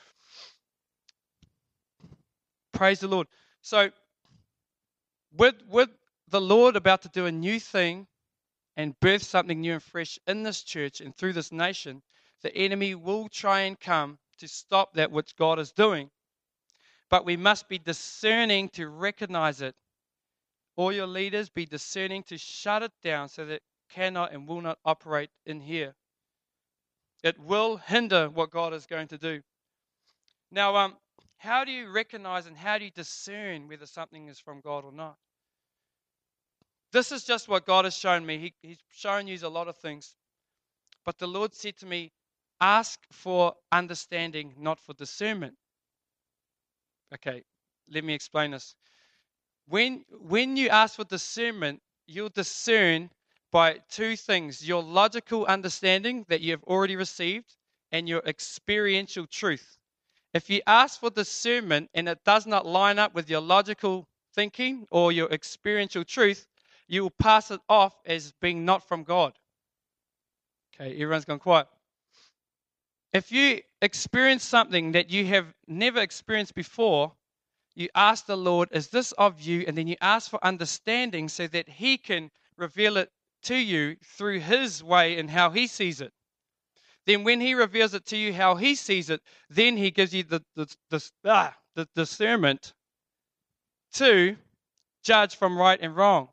Praise the Lord. So, with the Lord about to do a new thing and birth something new and fresh in this church and through this nation, the enemy will try and come to stop that which God is doing. But we must be discerning to recognize it. All your leaders be discerning to shut it down so that it cannot and will not operate in here. It will hinder what God is going to do. Now, how do you recognize and how do you discern whether something is from God or not? This is just what God has shown me. He's shown you a lot of things. But the Lord said to me, ask for understanding, not for discernment. Okay, let me explain this. When you ask for discernment, you'll discern by two things: your logical understanding that you have already received and your experiential truth. If you ask for discernment and it does not line up with your logical thinking or your experiential truth, you will pass it off as being not from God. Okay, everyone's gone quiet. If you experience something that you have never experienced before, you ask the Lord, is this of you? And then you ask for understanding so that he can reveal it to you through his way and how he sees it. Then when he reveals it to you how he sees it, then he gives you the discernment to judge from right and wrong.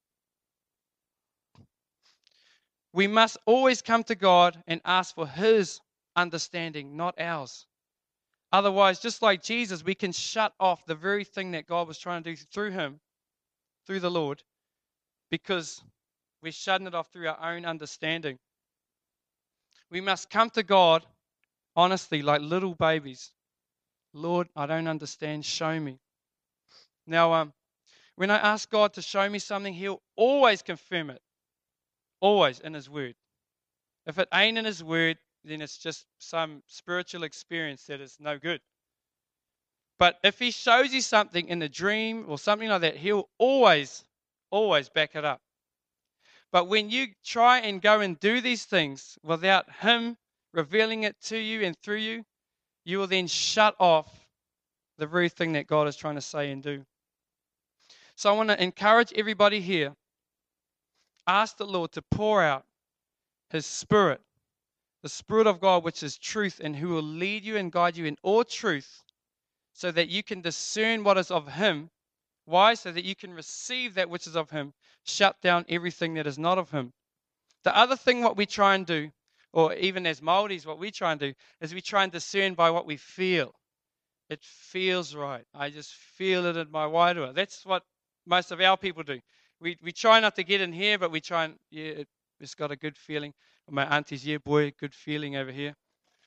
We must always come to God and ask for his understanding, not ours. Otherwise, just like Jesus, we can shut off the very thing that God was trying to do through him, through the Lord, because we're shutting it off through our own understanding. We must come to God honestly, like little babies. Lord, I don't understand. Show me. Now, when I ask God to show me something, he'll always confirm it. Always in his word. If it ain't in his word, then it's just some spiritual experience that is no good. But if he shows you something in a dream or something like that, he'll always back it up. But when you try and go and do these things without him revealing it to you and through you, you will then shut off the very thing that God is trying to say and do. So I want to encourage everybody here. Ask the Lord to pour out his Spirit, the Spirit of God, which is truth, and who will lead you and guide you in all truth so that you can discern what is of him. Why? So that you can receive that which is of him, shut down everything that is not of him. The other thing what we try and do, or even as Māoris, what we try and do, is we try and discern by what we feel. It feels right. I just feel it in my wairua. That's what most of our people do. We try not to get in here, but we try and, it's got a good feeling. My auntie's, boy, good feeling over here.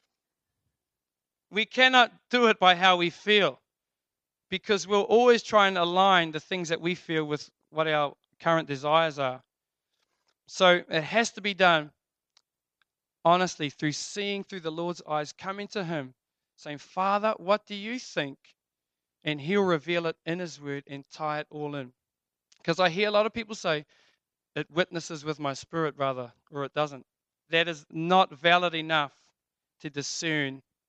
We cannot do it by how we feel, because we'll always try and align the things that we feel with what our current desires are. So it has to be done honestly through seeing through the Lord's eyes, coming to him, saying, Father, what do you think? And he'll reveal it in his word and tie it all in. Because I hear a lot of people say, it witnesses with my spirit, brother, or it doesn't. That is not valid enough to discern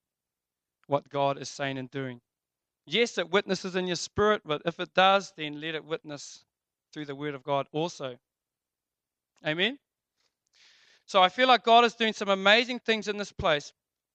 what God is saying and doing. Yes, it witnesses in your spirit, but if it does, then let it witness through the word of God also. Amen? So I feel like God is doing some amazing things in this place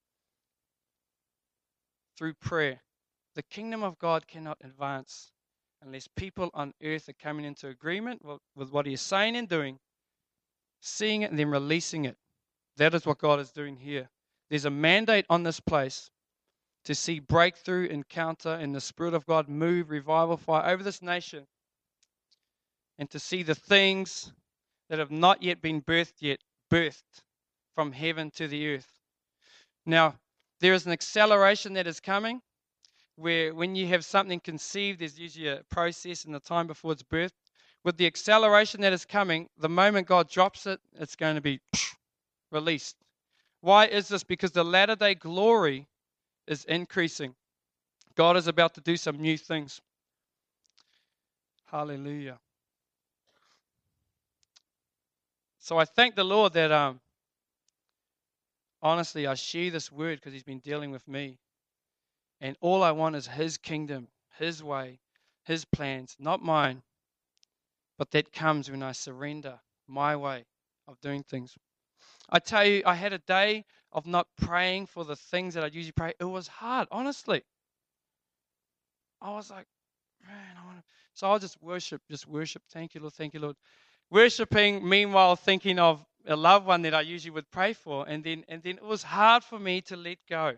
through prayer. The kingdom of God cannot advance unless people on earth are coming into agreement with what He is saying and doing, seeing it and then releasing it. That is what God is doing here. There's a mandate on this place to see breakthrough, encounter, and the Spirit of God move, revival, fire over this nation, and to see the things that have not yet been birthed from heaven to the earth. Now, there is an acceleration that is coming, where when you have something conceived, there's usually a process and the time before it's birthed. With the acceleration that is coming, the moment God drops it, it's going to be released. Why is this? Because the latter day glory is increasing. God is about to do some new things. Hallelujah. So I thank the Lord that honestly I share this word because He's been dealing with me. And all I want is His kingdom, His way, His plans, not mine. But that comes when I surrender my way of doing things. I tell you, I had a day of not praying for the things that I usually pray. It was hard, honestly. I was like, man, I want to. So I'll just worship. Thank you, Lord. Thank you, Lord. Worshipping, meanwhile thinking of a loved one that I usually would pray for, and then it was hard for me to let go.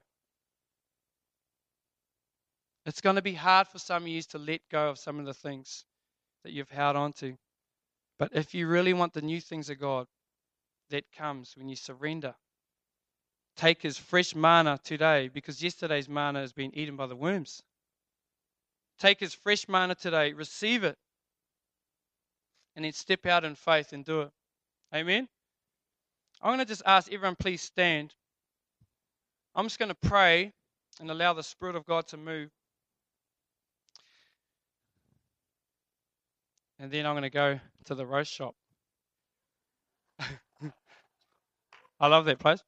It's going to be hard for some of you to let go of some of the things that you've held on to. But if you really want the new things of God, that comes when you surrender. Take His fresh manna today, because yesterday's manna has been eaten by the worms. Take His fresh manna today, receive it, and then step out in faith and do it. Amen? I'm going to just ask everyone, please stand. I'm just going to pray and allow the Spirit of God to move. And then I'm going to go to the roast shop. I love that place.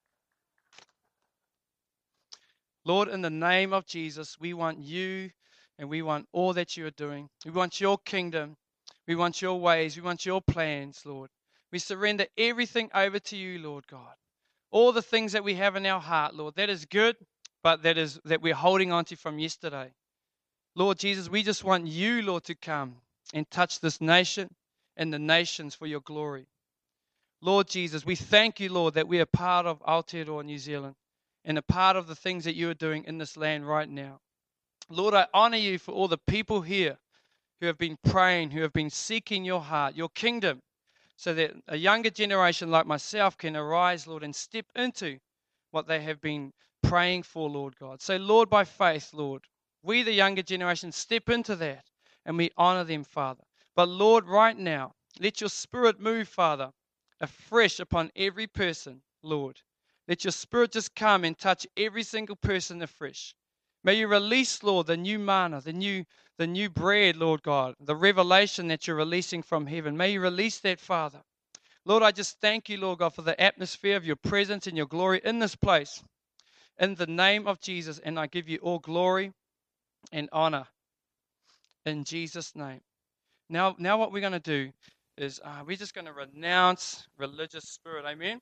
Lord, in the name of Jesus, we want you and we want all that you are doing. We want your kingdom. We want your ways. We want your plans, Lord. We surrender everything over to you, Lord God. All the things that we have in our heart, Lord, that is good, but that we're holding on to from yesterday. Lord Jesus, we just want you, Lord, to come and touch this nation and the nations for your glory. Lord Jesus, we thank you, Lord, that we are part of Aotearoa, New Zealand, and a part of the things that you are doing in this land right now. Lord, I honor you for all the people here who have been praying, who have been seeking your heart, your kingdom, so that a younger generation like myself can arise, Lord, and step into what they have been praying for, Lord God. So, Lord, by faith, Lord, we, the younger generation, step into that and we honor them, Father. But, Lord, right now, let your Spirit move, Father, afresh upon every person, Lord. Let your Spirit just come and touch every single person afresh. May you release, Lord, the new manna, the new bread, Lord God, the revelation that you're releasing from heaven. May you release that, Father. Lord, I just thank you, Lord God, for the atmosphere of your presence and your glory in this place. In the name of Jesus, and I give you all glory and honor in Jesus' name. Now what we're going to do is we're just going to renounce religious spirit. Amen?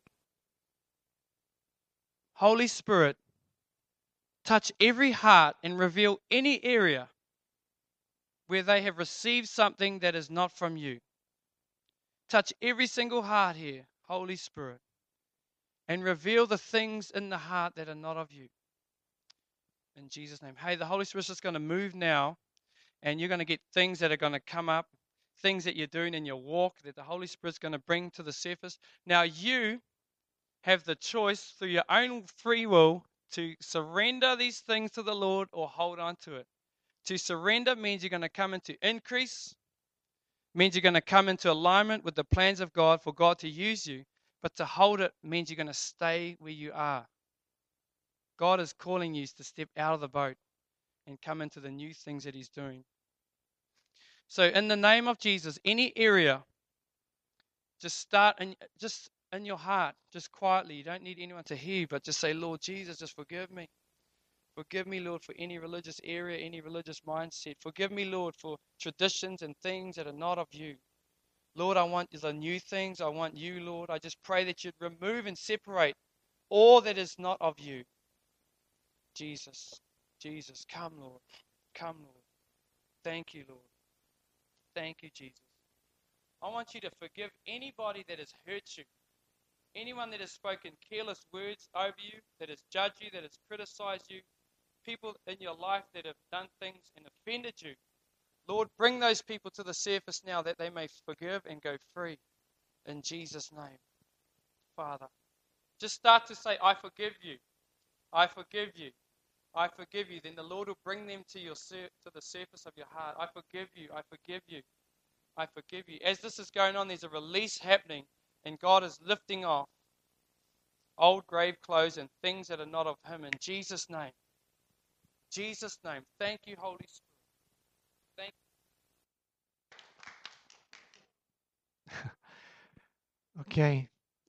Holy Spirit, touch every heart and reveal any area where they have received something that is not from you. Touch every single heart here, Holy Spirit, and reveal the things in the heart that are not of you. In Jesus' name. Hey, the Holy Spirit's just going to move now, and you're going to get things that are going to come up, things that you're doing in your walk that the Holy Spirit's going to bring to the surface. Now you have the choice through your own free will to surrender these things to the Lord or hold on to it. To surrender means you're going to come into increase, means you're going to come into alignment with the plans of God for God to use you. But to hold it means you're going to stay where you are. God is calling you to step out of the boat and come into the new things that He's doing. So in the name of Jesus, any area, just start in your heart, just quietly. You don't need anyone to hear you, but just say, Lord Jesus, just forgive me. Forgive me, Lord, for any religious area, any religious mindset. Forgive me, Lord, for traditions and things that are not of you. Lord, I want the new things. I want you, Lord. I just pray that you'd remove and separate all that is not of you. Jesus, Jesus, come, Lord. Come, Lord. Thank you, Lord. Thank you, Jesus. I want you to forgive anybody that has hurt you. Anyone that has spoken careless words over you, that has judged you, that has criticized you. People in your life that have done things and offended you. Lord, bring those people to the surface now that they may forgive and go free. In Jesus' name, Father. Just start to say, I forgive you. I forgive you. I forgive you. Then the Lord will bring them to the surface of your heart. I forgive you. I forgive you. I forgive you. As this is going on, there's a release happening, and God is lifting off old grave clothes and things that are not of Him. In Jesus' name. Jesus' name. Thank you, Holy Spirit. Thank Okay.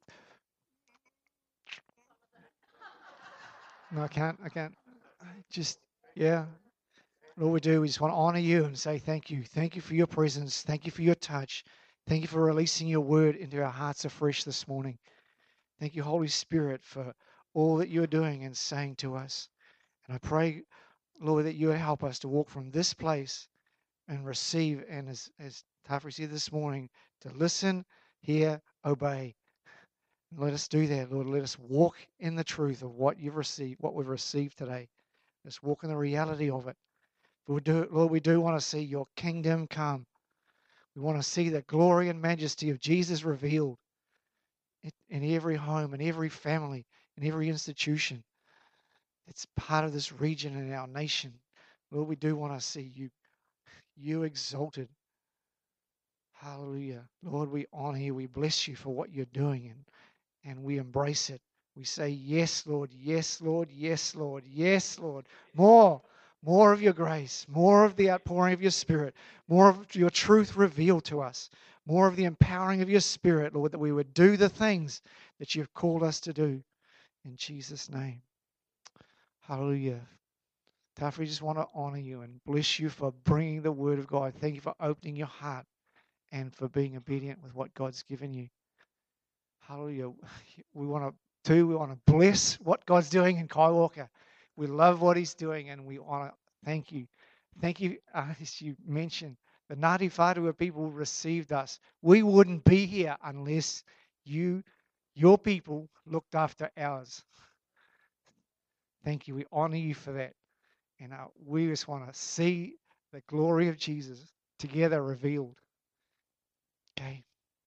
No, I can't. Just, yeah. All we do, we just want to honor you and say thank you. Thank you for your presence. Thank you for your touch. Thank you for releasing your word into our hearts afresh this morning. Thank you, Holy Spirit, for all that you're doing and saying to us. And I pray, Lord, that you would help us to walk from this place and receive, and as Tafri said this morning, to listen, hear, obey. And let us do that, Lord. Let us walk in the truth of what you've received, what we've received today. Let's walk in the reality of it. Lord, we do want to see your kingdom come. We want to see the glory and majesty of Jesus revealed in every home, in every family, in every institution that's part of this region and our nation. Lord, we do want to see you exalted. Hallelujah. Lord, we honor you. We bless you for what you're doing, and we embrace it. We say, yes, Lord, yes, Lord, yes, Lord, yes, Lord. More of your grace, more of the outpouring of your Spirit, more of your truth revealed to us, more of the empowering of your Spirit, Lord, that we would do the things that you've called us to do. In Jesus' name. Hallelujah. Taf, we just want to honor you and bless you for bringing the word of God. Thank you for opening your heart and for being obedient with what God's given you. Hallelujah. We want to bless what God's doing in Kaiwaka. We love what he's doing, and we want to thank you. Thank you, as you mentioned, the Ngāti Whātua people received us. We wouldn't be here unless your people looked after ours. Thank you. We honor you for that. And we just want to see the glory of Jesus together revealed.